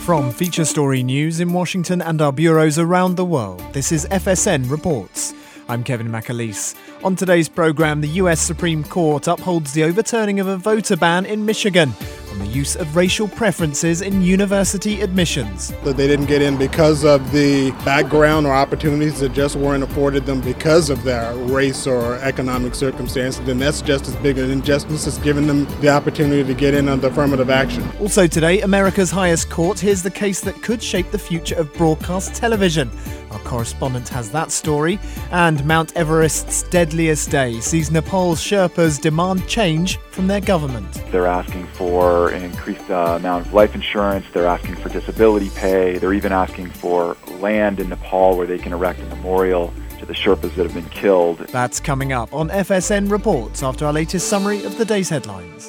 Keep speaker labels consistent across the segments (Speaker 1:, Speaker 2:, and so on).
Speaker 1: From Feature Story News in Washington and our bureaus around the world, this is FSN Reports. I'm Kevin McAleese. On today's programme, the US Supreme Court upholds the overturning of a voter ban in Michigan on the use of racial preferences in university admissions.
Speaker 2: That they didn't get in because of the background or opportunities that just weren't afforded them because of their race or economic circumstances, then that's just as big an injustice as giving them the opportunity to get in under affirmative action.
Speaker 1: Also today, America's highest court hears the case that could shape the future of broadcast television. Our correspondent has that story. And Mount Everest's deadliest day sees Nepal's Sherpas demand change from their government.
Speaker 3: They're asking for an increased amount of life insurance. They're asking for disability pay. They're even asking for land in Nepal where they can erect a memorial to the Sherpas that have been killed.
Speaker 1: That's coming up on FSN Reports after our latest summary of the day's headlines.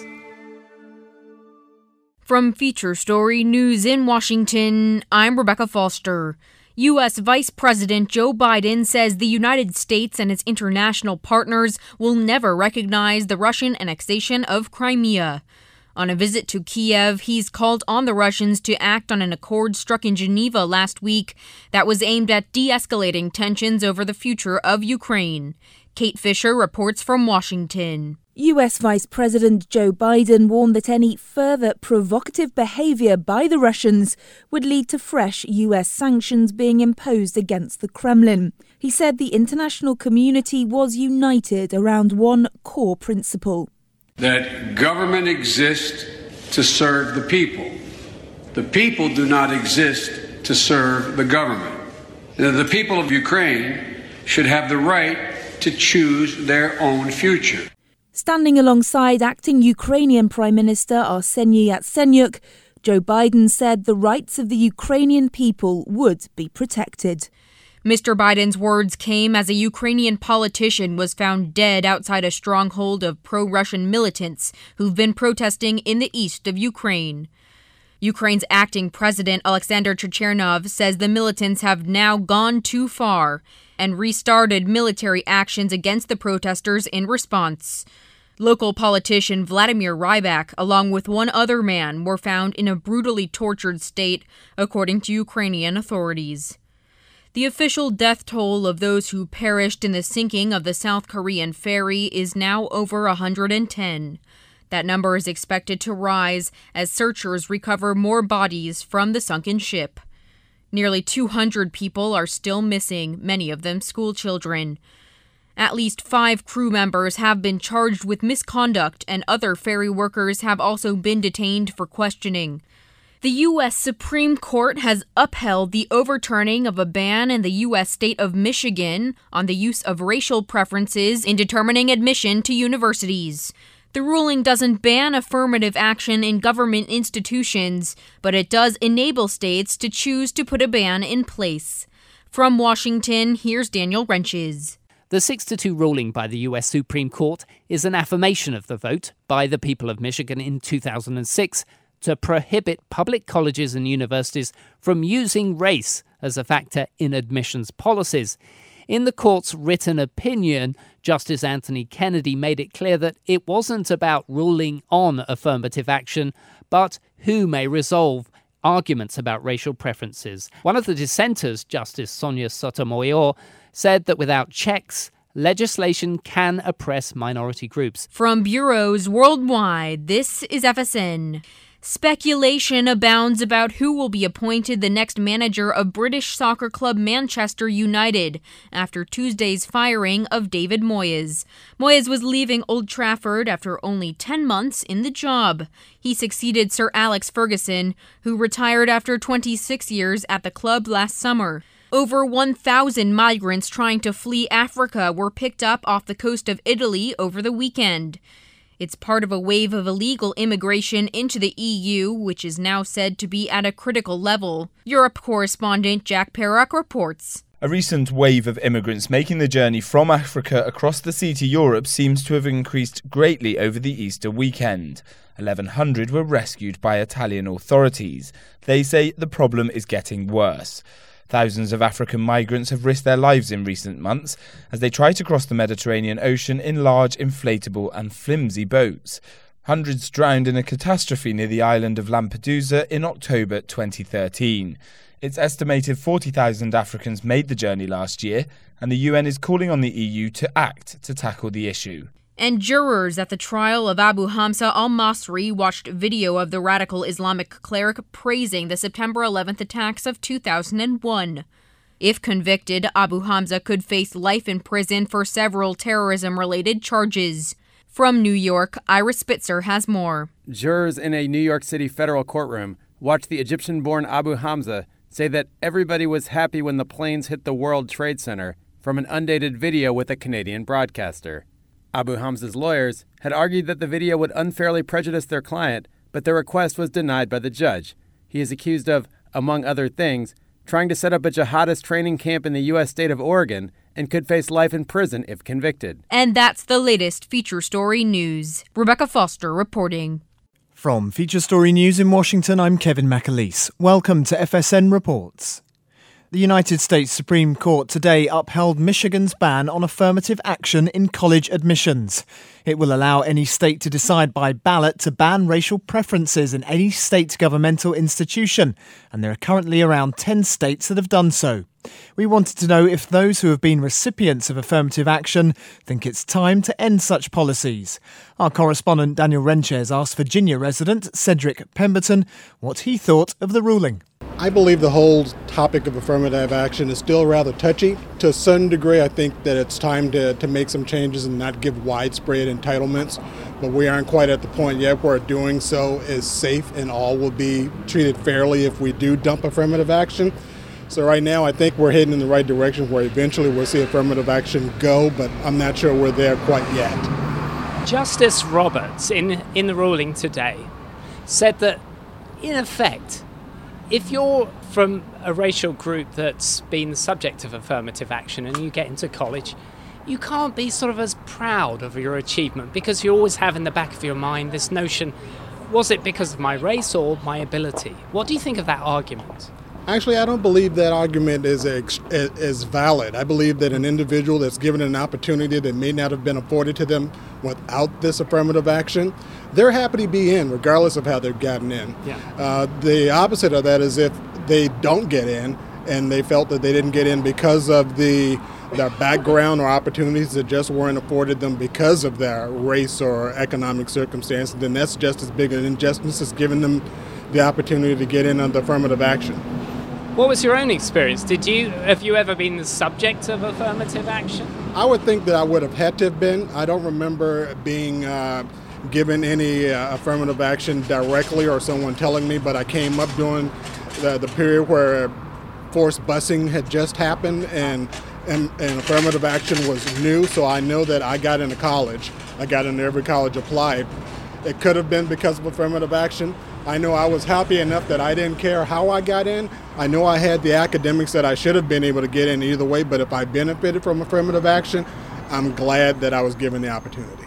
Speaker 4: From Feature Story News in Washington, I'm Rebecca Foster. U.S. Vice President Joe Biden says the United States and its international partners will never recognize the Russian annexation of Crimea. On a visit to Kiev, he's called on the Russians to act on an accord struck in Geneva last week that was aimed at de-escalating tensions over the future of Ukraine. Kate Fisher reports from Washington.
Speaker 5: US Vice President Joe Biden warned that any further provocative behaviour by the Russians would lead to fresh US sanctions being imposed against the Kremlin. He said the international community was united around one core principle.
Speaker 6: That government exists to serve the people. The people do not exist to serve the government. The people of Ukraine should have the right to choose their own future.
Speaker 5: Standing alongside acting Ukrainian Prime Minister Arseniy Yatsenyuk, Joe Biden said the rights of the Ukrainian people would be protected.
Speaker 4: Mr. Biden's words came as a Ukrainian politician was found dead outside a stronghold of pro-Russian militants who've been protesting in the east of Ukraine. Ukraine's acting president Alexander Chechernov says the militants have now gone too far and restarted military actions against the protesters in response. Local politician Vladimir Rybak, along with one other man, were found in a brutally tortured state, according to Ukrainian authorities. The official death toll of those who perished in the sinking of the South Korean ferry is now over 110. That number is expected to rise as searchers recover more bodies from the sunken ship. Nearly 200 people are still missing, many of them school children. At least 5 crew members have been charged with misconduct, and other ferry workers have also been detained for questioning. The U.S. Supreme Court has upheld the overturning of a ban in the U.S. state of Michigan on the use of racial preferences in determining admission to universities. The ruling doesn't ban affirmative action in government institutions, but it does enable states to choose to put a ban in place. From Washington, here's Daniel Wrenches.
Speaker 7: The 6-2 ruling by the US Supreme Court is an affirmation of the vote by the people of Michigan in 2006 to prohibit public colleges and universities from using race as a factor in admissions policies. In the court's written opinion, Justice Anthony Kennedy made it clear that it wasn't about ruling on affirmative action, but who may resolve arguments about racial preferences. One of the dissenters, Justice Sonia Sotomayor, said that without checks, legislation can oppress minority groups.
Speaker 4: From bureaus worldwide, this is FSN. Speculation abounds about who will be appointed the next manager of British soccer club Manchester United after Tuesday's firing of David Moyes. Moyes was leaving Old Trafford after only 10 months in the job. He succeeded Sir Alex Ferguson, who retired after 26 years at the club last summer. Over 1,000 migrants trying to flee Africa were picked up off the coast of Italy over the weekend. It's part of a wave of illegal immigration into the EU, which is now said to be at a critical level. Europe correspondent Jack Perrock reports.
Speaker 8: A recent wave of immigrants making the journey from Africa across the sea to Europe seems to have increased greatly over the Easter weekend. 1,100 were rescued by Italian authorities. They say the problem is getting worse. Thousands of African migrants have risked their lives in recent months as they try to cross the Mediterranean Ocean in large, inflatable and flimsy boats. Hundreds drowned in a catastrophe near the island of Lampedusa in October 2013. It's estimated 40,000 Africans made the journey last year, and the UN is calling on the EU to act to tackle the issue.
Speaker 4: And jurors at the trial of Abu Hamza al-Masri watched video of the radical Islamic cleric praising the September 11th attacks of 2001. If convicted, Abu Hamza could face life in prison for several terrorism-related charges. From New York, Ira Spitzer has more.
Speaker 9: Jurors in a New York City federal courtroom watched the Egyptian-born Abu Hamza say that everybody was happy when the planes hit the World Trade Center from an undated video with a Canadian broadcaster. Abu Hamza's lawyers had argued that the video would unfairly prejudice their client, but their request was denied by the judge. He is accused of, among other things, trying to set up a jihadist training camp in the U.S. state of Oregon and could face life in prison if convicted.
Speaker 4: And that's the latest Feature Story News. Rebecca Foster reporting.
Speaker 1: From Feature Story News in Washington, I'm Kevin McAleese. Welcome to FSN Reports. The United States Supreme Court today upheld Michigan's ban on affirmative action in college admissions. It will allow any state to decide by ballot to ban racial preferences in any state governmental institution, and there are currently around 10 states that have done so. We wanted to know if those who have been recipients of affirmative action think it's time to end such policies. Our correspondent Daniel Renchez asked Virginia resident Cedric Pemberton what he thought of the ruling.
Speaker 2: I believe the whole topic of affirmative action is still rather touchy. To a certain degree, I think that it's time to make some changes and not give widespread entitlements. But we aren't quite at the point yet where doing so is safe and all will be treated fairly if we do dump affirmative action. So right now, I think we're heading in the right direction where eventually we'll see affirmative action go, but I'm not sure we're there quite yet.
Speaker 7: Justice Roberts, in the ruling today, said that, in effect, if you're from a racial group that's been the subject of affirmative action and you get into college, you can't be sort of as proud of your achievement because you always have in the back of your mind this notion, was it because of my race or my ability? What do you think of that argument?
Speaker 2: Actually, I don't believe that argument is valid. I believe that an individual that's given an opportunity that may not have been afforded to them without this affirmative action, they're happy to be in, regardless of how they've gotten in.
Speaker 7: Yeah.
Speaker 2: The opposite of that is if they don't get in and they felt that they didn't get in because of their background or opportunities that just weren't afforded them because of their race or economic circumstances, then that's just as big an injustice as giving them the opportunity to get in under affirmative action.
Speaker 7: What was your own experience? Have you ever been the subject of affirmative action?
Speaker 2: I would think that I would have had to have been. I don't remember being given any affirmative action directly or someone telling me, but I came up during the period where forced busing had just happened and affirmative action was new, so I know that I got into college. I got into every college applied. It could have been because of affirmative action. I know I was happy enough that I didn't care how I got in. I know I had the academics that I should have been able to get in either way, but if I benefited from affirmative action, I'm glad that I was given the opportunity.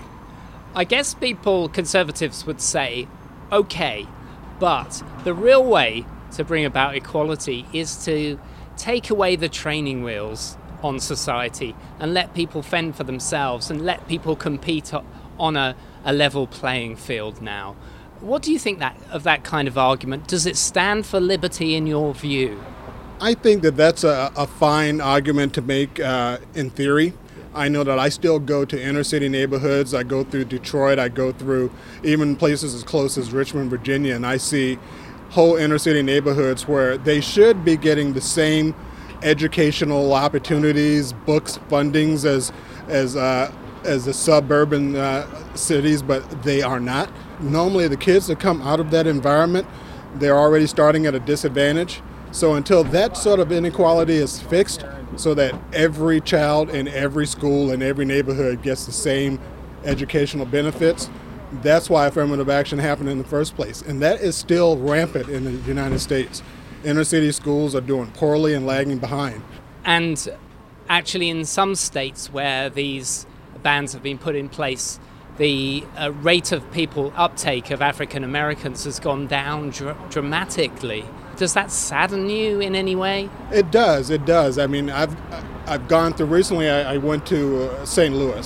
Speaker 7: I guess conservatives would say, okay, but the real way to bring about equality is to take away the training wheels on society and let people fend for themselves and let people compete on a level playing field now. What do you think of that kind of argument? Does it stand for liberty in your view?
Speaker 2: I think that that's a fine argument to make in theory. I know that I still go to inner city neighborhoods. I go through Detroit. I go through even places as close as Richmond, Virginia, and I see whole inner city neighborhoods where they should be getting the same educational opportunities, books, fundings as the suburban cities, but they are not. Normally the kids that come out of that environment, they're already starting at a disadvantage. So until that sort of inequality is fixed so that every child in every school in every neighborhood gets the same educational benefits, that's why affirmative action happened in the first place. And that is still rampant in the United States. Inner city schools are doing poorly and lagging behind.
Speaker 7: And actually in some states where these bans have been put in place, the rate of uptake of African Americans has gone down dramatically. Does that sadden you in any way?
Speaker 2: It does. I mean, I've gone through recently. I went to St. Louis,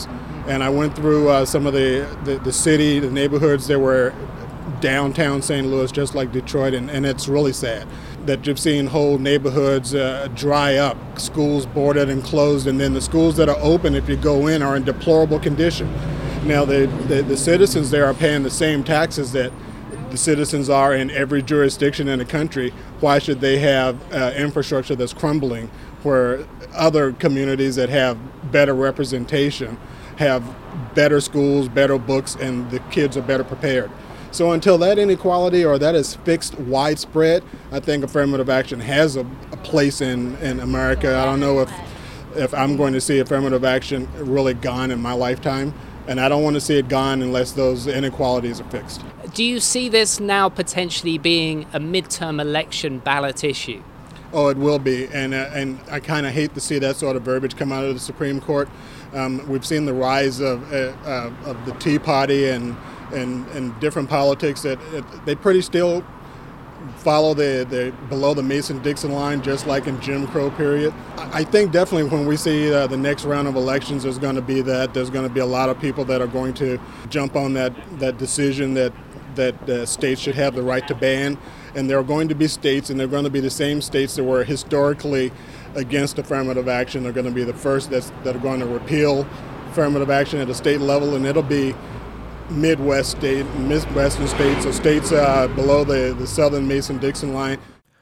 Speaker 2: And I went through some of the city, the neighborhoods that were downtown St. Louis, just like Detroit, and it's really sad that you've seen whole neighborhoods dry up, schools boarded and closed, and then the schools that are open, if you go in, are in deplorable condition. Now, the citizens there are paying the same taxes that the citizens are in every jurisdiction in the country. Why should they have infrastructure that's crumbling where other communities that have better representation have better schools, better books, and the kids are better prepared? So until that inequality or that is fixed widespread, I think affirmative action has a place in America. I don't know if I'm going to see affirmative action really gone in my lifetime, and I don't want to see it gone unless those inequalities are fixed.
Speaker 7: Do you see this now potentially being a midterm election ballot issue?
Speaker 2: Oh, it will be, and I kind of hate to see that sort of verbiage come out of the Supreme Court. We've seen the rise of the Tea Party and different politics that they pretty still follow the below the Mason-Dixon line, just like in Jim Crow period. I think definitely when we see the next round of elections, there's going to be a lot of people that are going to jump on that decision that states should have the right to ban. And there are going to be states, and they're going to be the same states that were historically against affirmative action. They're going to be the first that are going to repeal affirmative action at a state level, and it'll be Midwestern states, or states below the southern Mason-Dixon line.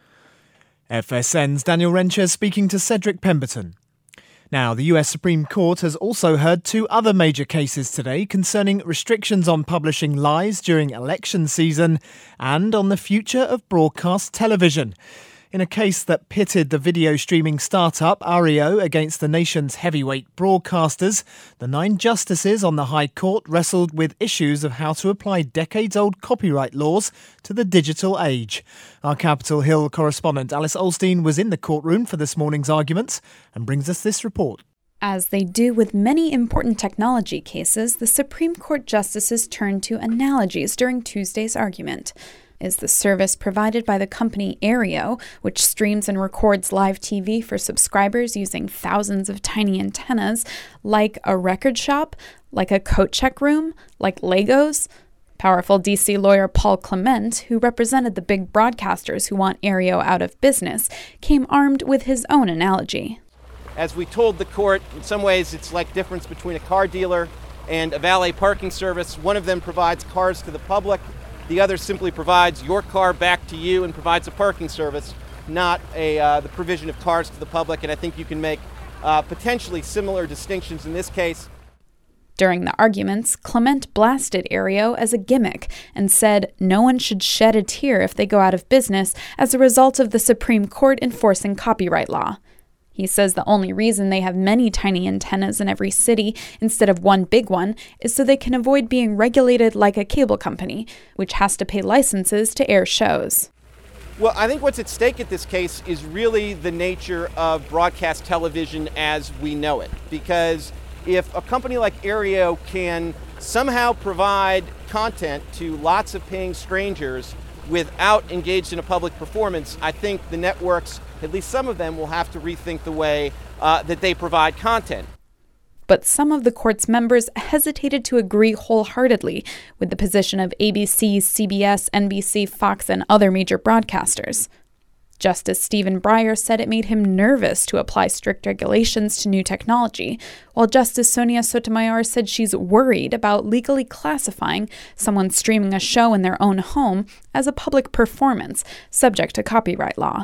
Speaker 1: FSN's Daniel Rencher speaking to Cedric Pemberton. Now, the US Supreme Court has also heard two other major cases today concerning restrictions on publishing lies during election season and on the future of broadcast television. In a case that pitted the video streaming startup Aereo against the nation's heavyweight broadcasters, the 9 justices on the High Court wrestled with issues of how to apply decades-old copyright laws to the digital age. Our Capitol Hill correspondent Alice Olstein was in the courtroom for this morning's arguments and brings us this report.
Speaker 10: As they do with many important technology cases, the Supreme Court justices turned to analogies during Tuesday's argument. Is the service provided by the company Aereo, which streams and records live TV for subscribers using thousands of tiny antennas, like a record shop, like a coat check room, like Legos? Powerful D.C. lawyer Paul Clement, who represented the big broadcasters who want Aereo out of business, came armed with his own analogy.
Speaker 11: As we told the court, in some ways it's like the difference between a car dealer and a valet parking service. One of them provides cars to the public. The other simply provides your car back to you and provides a parking service, not the provision of cars to the public. And I think you can make potentially similar distinctions in this case.
Speaker 10: During the arguments, Clement blasted Aereo as a gimmick and said no one should shed a tear if they go out of business as a result of the Supreme Court enforcing copyright law. He says the only reason they have many tiny antennas in every city instead of one big one is so they can avoid being regulated like a cable company, which has to pay licenses to air shows.
Speaker 11: Well, I think what's at stake at this case is really the nature of broadcast television as we know it. Because if a company like Aereo can somehow provide content to lots of paying strangers without engaged in a public performance, I think the networks, at least some of them, will have to rethink the way that they provide content.
Speaker 10: But some of the court's members hesitated to agree wholeheartedly with the position of ABC, CBS, NBC, Fox, and other major broadcasters. Justice Stephen Breyer said it made him nervous to apply strict regulations to new technology, while Justice Sonia Sotomayor said she's worried about legally classifying someone streaming a show in their own home as a public performance, subject to copyright law.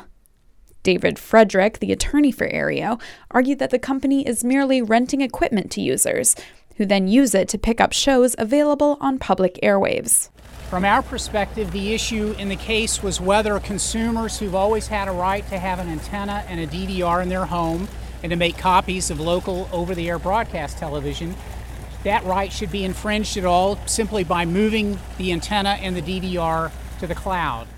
Speaker 10: David Frederick, the attorney for Aereo, argued that the company is merely renting equipment to users, who then use it to pick up shows available on public airwaves.
Speaker 12: From our perspective, the issue in the case was whether consumers who've always had a right to have an antenna and a DVR in their home and to make copies of local over-the-air broadcast television, that right should be infringed at all simply by moving the antenna and the DVR to the cloud.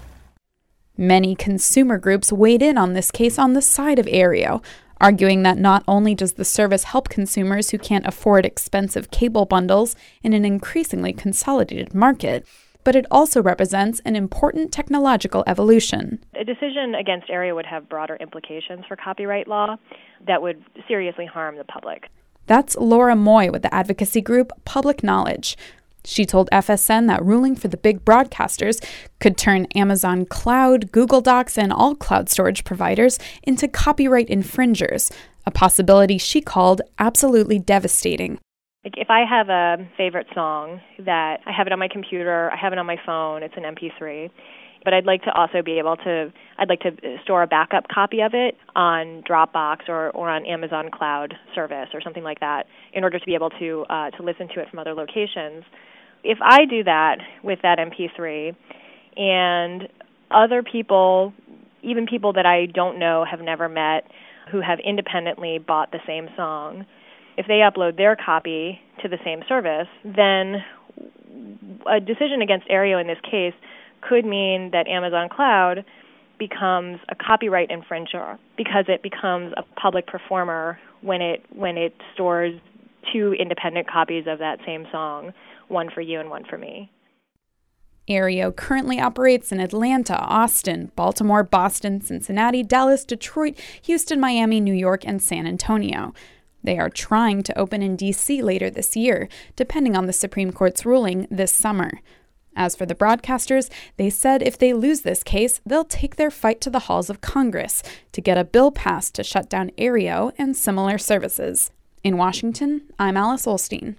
Speaker 10: Many consumer groups weighed in on this case on the side of Aereo, arguing that not only does the service help consumers who can't afford expensive cable bundles in an increasingly consolidated market, but it also represents an important technological evolution.
Speaker 13: A decision against Aereo would have broader implications for copyright law that would seriously harm the public.
Speaker 10: That's Laura Moy with the advocacy group Public Knowledge. She told FSN that ruling for the big broadcasters could turn Amazon Cloud, Google Docs, and all cloud storage providers into copyright infringers, a possibility she called absolutely devastating.
Speaker 13: Like if I have a favorite song that I have it on my computer, I have it on my phone, it's an MP3, but I'd like to also be able to, I'd like to store a backup copy of it on Dropbox or on Amazon Cloud service or something like that in order to be able to listen to it from other locations. If I do that with that MP3 and other people, even people that I don't know, have never met, who have independently bought the same song, if they upload their copy to the same service, then a decision against Aereo in this case could mean that Amazon Cloud becomes a copyright infringer because it becomes a public performer when it stores two independent copies of that same song, one for you and one for me.
Speaker 10: Aereo currently operates in Atlanta, Austin, Baltimore, Boston, Cincinnati, Dallas, Detroit, Houston, Miami, New York, and San Antonio. They are trying to open in D.C. later this year, depending on the Supreme Court's ruling this summer. As for the broadcasters, they said if they lose this case, they'll take their fight to the halls of Congress to get a bill passed to shut down Aereo and similar services. In Washington, I'm Alice Olstein.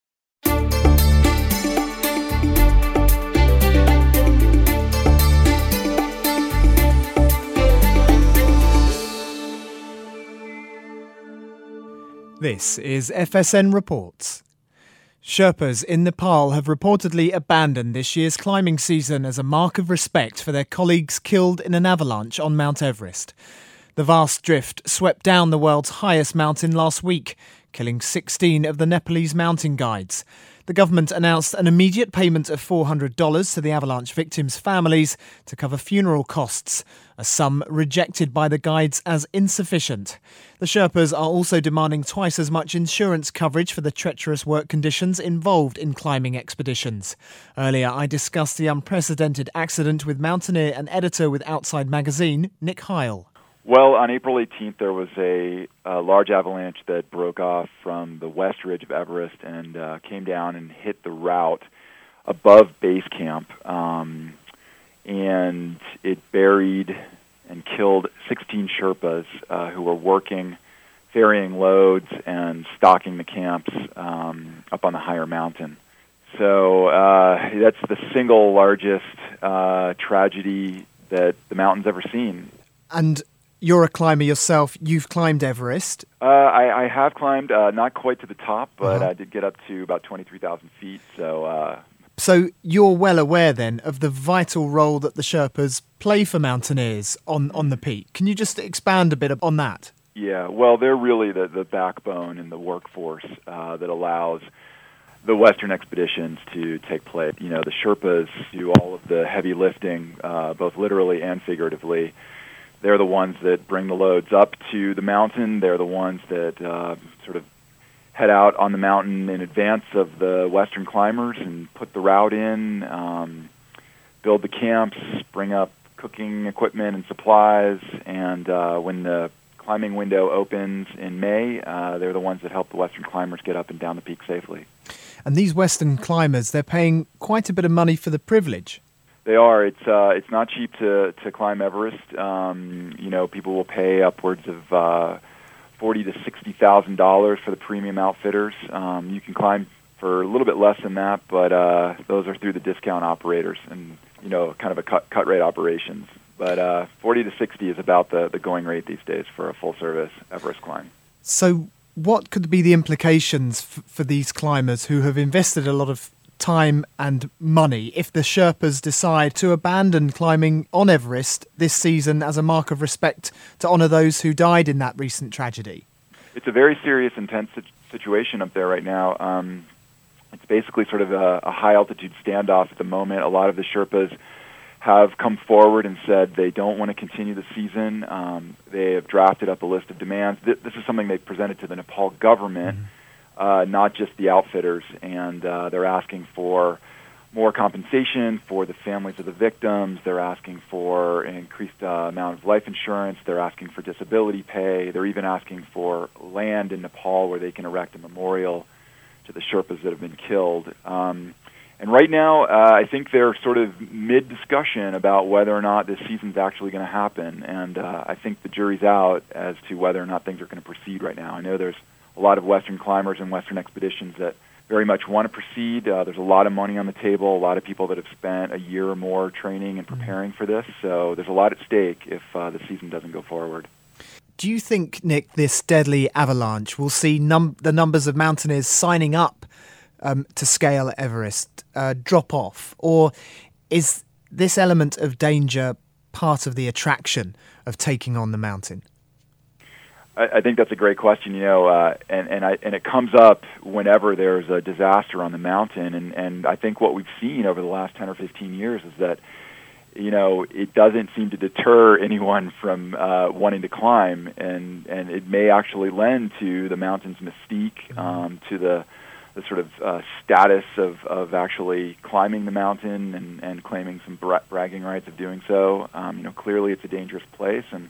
Speaker 1: This is FSN Reports. Sherpas in Nepal have reportedly abandoned this year's climbing season as a mark of respect for their colleagues killed in an avalanche on Mount Everest. The vast drift swept down the world's highest mountain last week, killing 16 of the Nepalese mountain guides. The government announced an immediate payment of $400 to the avalanche victims' families to cover funeral costs, a sum rejected by the guides as insufficient. The Sherpas are also demanding twice as much insurance coverage for the treacherous work conditions involved in climbing expeditions. Earlier, I discussed the unprecedented accident with mountaineer and editor with Outside Magazine, Nick Heil.
Speaker 3: Well, on April 18th, there was a large avalanche that broke off from the west ridge of Everest and came down and hit the route above base camp. And it buried and killed 16 Sherpas who were working, ferrying loads and stocking the camps up on the higher mountain. So that's the single largest tragedy that the mountain's ever seen.
Speaker 1: And you're a climber yourself. You've climbed Everest.
Speaker 3: I have climbed, not quite to the top, but I did get up to about 23,000 feet.
Speaker 1: So you're well aware then of the vital role that the Sherpas play for mountaineers on the peak. Can you just expand a bit on that?
Speaker 3: Yeah, well, they're really the backbone and the workforce that allows the Western expeditions to take place. You know, the Sherpas do all of the heavy lifting, both literally and figuratively. They're the ones that bring the loads up to the mountain. They're the ones that sort of head out on the mountain in advance of the Western climbers and put the route in, build the camps, bring up cooking equipment and supplies, and when the climbing window opens in May, they're the ones that help the Western climbers get up and down the peak safely.
Speaker 1: And these Western climbers, they're paying quite a bit of money for the privilege.
Speaker 3: They are. It's not cheap to climb Everest. You know, people will pay upwards of $40,000 to $60,000 for the premium outfitters. You can climb for a little bit less than that, but those are through the discount operators and kind of a cut rate operations. But $40,000 to $60,000 is about the going rate these days for a full service Everest climb.
Speaker 1: So, what could be the implications for these climbers who have invested a lot of time and money if the Sherpas decide to abandon climbing on Everest this season as a mark of respect to honour those who died in that recent tragedy?
Speaker 3: It's a very serious, intense situation up there right now. It's basically sort of a high-altitude standoff at the moment. A lot of the Sherpas have come forward and said they don't want to continue the season. They have drafted up a list of demands. This is something they presented to the Nepal government, not just the outfitters, and they're asking for more compensation for the families of the victims. They're asking for an increased amount of life insurance. They're asking for disability pay. They're even asking for land in Nepal where they can erect a memorial to the Sherpas that have been killed. And right now, I think they're sort of mid-discussion about whether or not this season's actually going to happen. And I think the jury's out as to whether or not things are going to proceed right now. I know there's a lot of Western climbers and Western expeditions that very much want to proceed. There's a lot of money on the table, a lot of people that have spent a year or more training and preparing for this. So there's a lot at stake if the season doesn't go forward.
Speaker 1: Do you think, Nick, this deadly avalanche will see the numbers of mountaineers signing up to scale Everest drop off? Or is this element of danger part of the attraction of taking on the mountain?
Speaker 3: I think that's a great question, and it comes up whenever there's a disaster on the mountain. And I think what we've seen over the last 10 or 15 years is that, it doesn't seem to deter anyone from wanting to climb, and it may actually lend to the mountain's mystique, to the sort of status of actually climbing the mountain and claiming some bragging rights of doing so. Clearly it's a dangerous place, and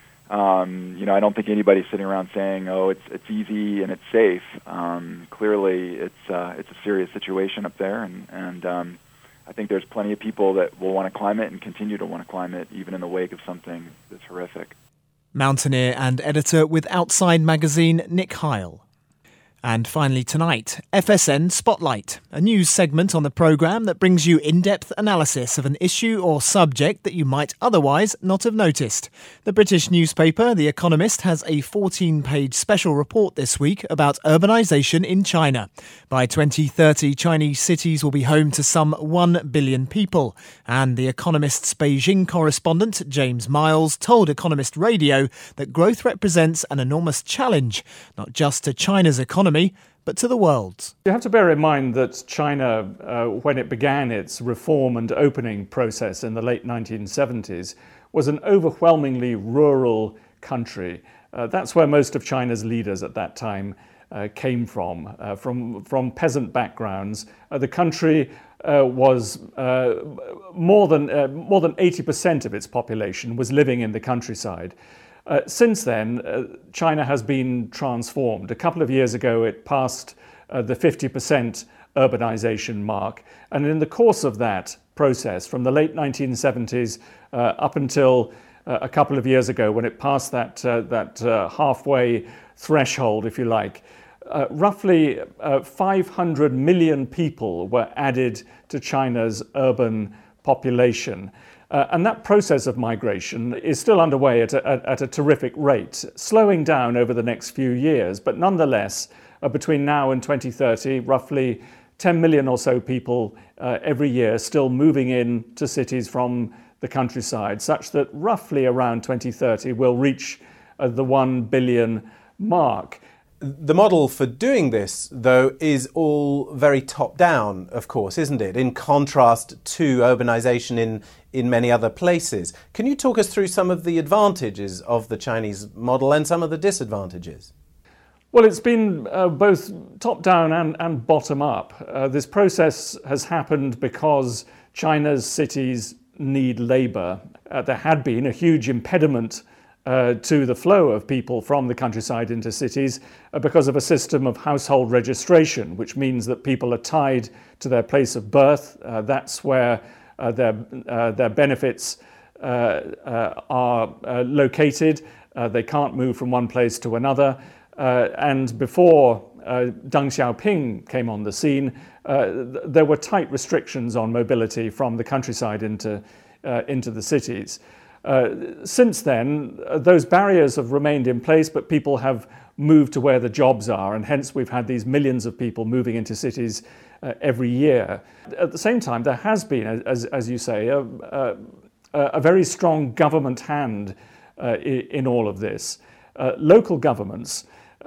Speaker 3: I don't think anybody's sitting around saying, "Oh, it's easy and it's safe." Clearly, it's a serious situation up there, and I think there's plenty of people that will want to climb it and continue to want to climb it, even in the wake of something that's horrific.
Speaker 1: Mountaineer and editor with Outside Magazine, Nick Heil. And finally tonight, FSN Spotlight, a news segment on the programme that brings you in-depth analysis of an issue or subject that you might otherwise not have noticed. The British newspaper The Economist has a 14-page special report this week about urbanisation in China. By 2030, Chinese cities will be home to some 1 billion people. And The Economist's Beijing correspondent, James Miles, told Economist Radio that growth represents an enormous challenge, not just to China's economy, but to the world.
Speaker 14: You have to bear in mind that China, when it began its reform and opening process in the late 1970s, was an overwhelmingly rural country. That's where most of China's leaders at that time came from peasant backgrounds. The country was more than 80% of its population was living in the countryside. Since then, China has been transformed. A couple of years ago, it passed the 50% urbanization mark. And in the course of that process, from the late 1970s up until a couple of years ago, when it passed that halfway threshold, if you like, roughly 500 million people were added to China's urban population. And that process of migration is still underway at a terrific rate, slowing down over the next few years. But nonetheless, between now and 2030, roughly 10 million or so people every year still moving in to cities from the countryside, such that roughly around 2030 we'll reach the 1 billion mark.
Speaker 15: The model for doing this, though, is all very top-down, of course, isn't it? In contrast to urbanisation in many other places. Can you talk us through some of the advantages of the Chinese model and some of the disadvantages?
Speaker 14: Well, it's been both top-down and bottom-up. This process has happened because China's cities need labour. There had been a huge impediment to the flow of people from the countryside into cities because of a system of household registration, which means that people are tied to their place of birth. That's where their benefits are located. They can't move from one place to another. And before Deng Xiaoping came on the scene, there were tight restrictions on mobility from the countryside into the cities. Since then, those barriers have remained in place, but people have moved to where the jobs are, and hence we've had these millions of people moving into cities every year. At the same time, there has been, as you say, a very strong government hand in all of this. Local governments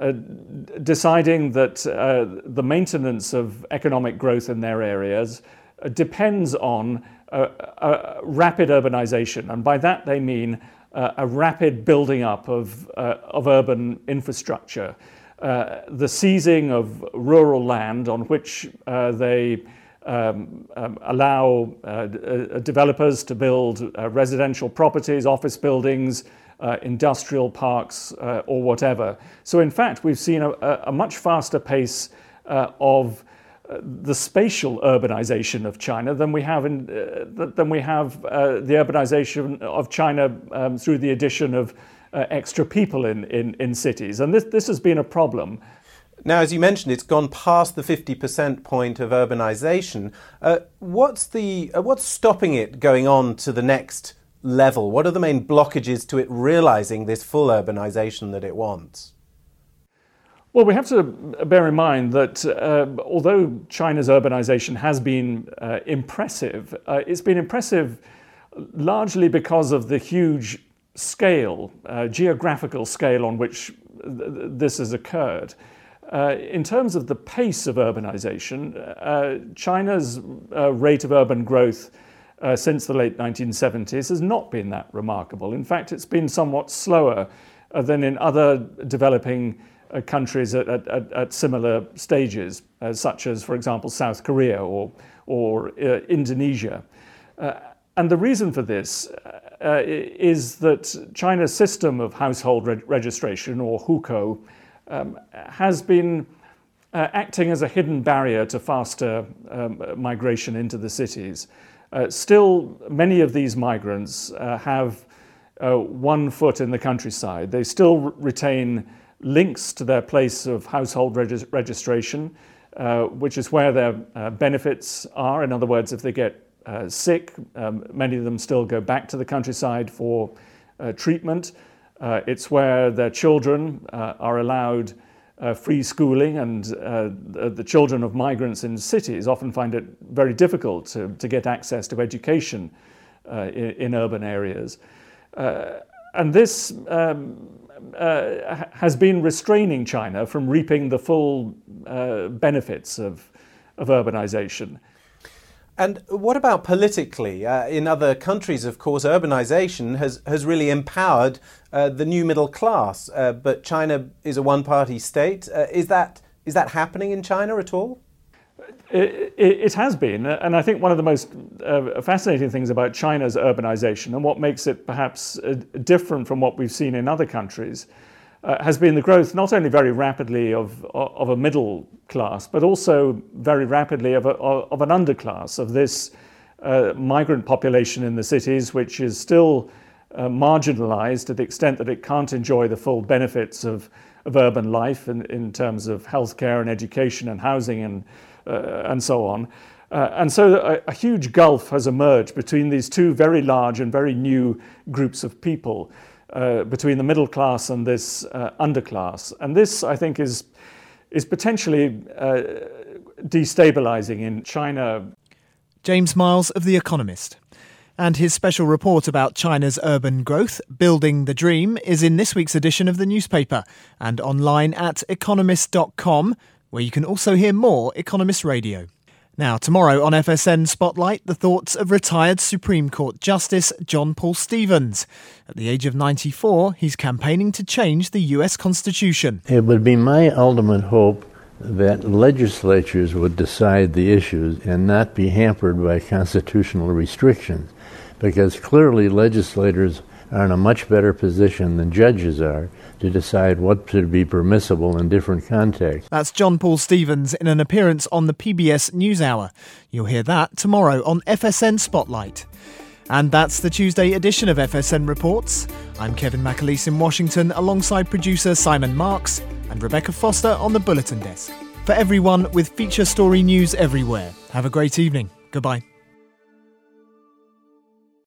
Speaker 14: deciding that the maintenance of economic growth in their areas depends on rapid urbanization, and by that they mean a rapid building up of urban infrastructure, the seizing of rural land on which they allow developers to build residential properties, office buildings, industrial parks, or whatever. So in fact, we've seen a much faster pace of the spatial urbanization of China than we have the urbanization of China through the addition of extra people in cities. And this has been a problem.
Speaker 15: Now, as you mentioned, it's gone past the 50% point of urbanization. What's stopping it going on to the next level? What are the main blockages to it realizing this full urbanization that it wants?
Speaker 14: Well, we have to bear in mind that although China's urbanization has been impressive, it's been impressive largely because of the huge scale, geographical scale on which this has occurred. In terms of the pace of urbanization, China's rate of urban growth since the late 1970s has not been that remarkable. In fact, it's been somewhat slower than in other developing countries at similar stages, such as, for example, South Korea or Indonesia. And the reason for this is that China's system of household registration, or hukou, has been acting as a hidden barrier to faster migration into the cities. Still, many of these migrants have one foot in the countryside. They still retain links to their place of household registration, which is where their benefits are. In other words, if they get sick, many of them still go back to the countryside for treatment. It's where their children are allowed free schooling, and the children of migrants in cities often find it very difficult to get access to education in urban areas. And this has been restraining China from reaping the full benefits of urbanization.
Speaker 15: And what about politically? In other countries, of course, urbanization has really empowered the new middle class. But China is a one-party state. Is that happening in China at all?
Speaker 14: It has been. And I think one of the most fascinating things about China's urbanization, and what makes it perhaps different from what we've seen in other countries, has been the growth not only very rapidly of a middle class, but also very rapidly of an underclass, of this migrant population in the cities, which is still marginalized to the extent that it can't enjoy the full benefits of urban life in terms of healthcare and education and housing and so on. And so a huge gulf has emerged between these two very large and very new groups of people, between the middle class and this underclass. And this, I think, is potentially destabilizing in China.
Speaker 1: James Miles of The Economist. And his special report about China's urban growth, Building the Dream, is in this week's edition of the newspaper and online at economist.com, where you can also hear more Economist Radio. Now, tomorrow on FSN Spotlight, the thoughts of retired Supreme Court Justice John Paul Stevens. At the age of 94, he's campaigning to change the US Constitution.
Speaker 16: It would be my ultimate hope that legislatures would decide the issues and not be hampered by constitutional restrictions, because clearly legislators are in a much better position than judges are to decide what should be permissible in different contexts.
Speaker 1: That's John Paul Stevens in an appearance on the PBS NewsHour. You'll hear that tomorrow on FSN Spotlight. And that's the Tuesday edition of FSN Reports. I'm Kevin McAleese in Washington, alongside producer Simon Marks and Rebecca Foster on the Bulletin Desk. For everyone with feature story news everywhere, have a great evening. Goodbye.